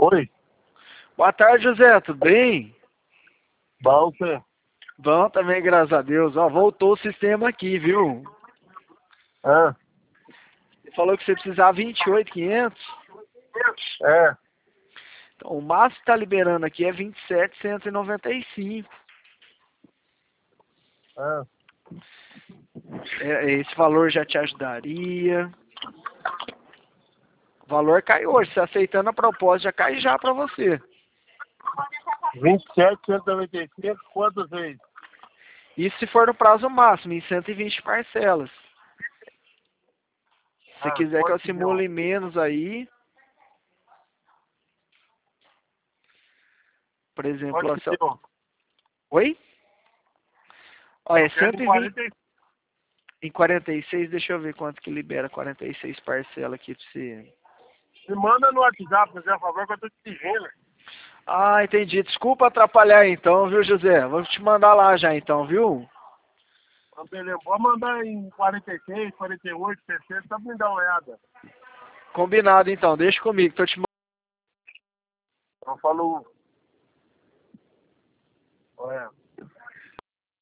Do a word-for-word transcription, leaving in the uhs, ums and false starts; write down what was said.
Oi. Boa tarde, José, tudo bem? Bom, você? Bom também, graças a Deus. Ó, voltou o sistema aqui, viu? Ah, Você falou que você precisava vinte e oito mil e quinhentos. é. Então, o máximo que tá liberando aqui é vinte e sete mil cento e noventa e cinco. Ah, É, esse valor já te ajudaria. O valor cai hoje. Se aceitando a proposta, já cai já pra você. vinte e sete, cento e noventa e cinco, quantas vezes? Isso se for no prazo máximo, em cento e vinte parcelas. Se você Ah, quiser que eu quanto que deu? simule menos aí, por exemplo, ó, Quanto se que eu... deu? Oi? Olha, Eu é quero cento em e vinte quarenta e... em quarenta e seis, deixa eu ver quanto que libera quarenta e seis parcelas aqui pra você. Me manda no WhatsApp, por favor, que eu tô te pedindo. Ah, entendi. Desculpa atrapalhar então, viu, José? Vou te mandar lá já então, viu? Então, beleza. Pode mandar em quarenta e seis, quarenta e oito, sessenta, só pra me dar uma olhada. Combinado então, deixa comigo, tô te mandando. Então, falou. Olha.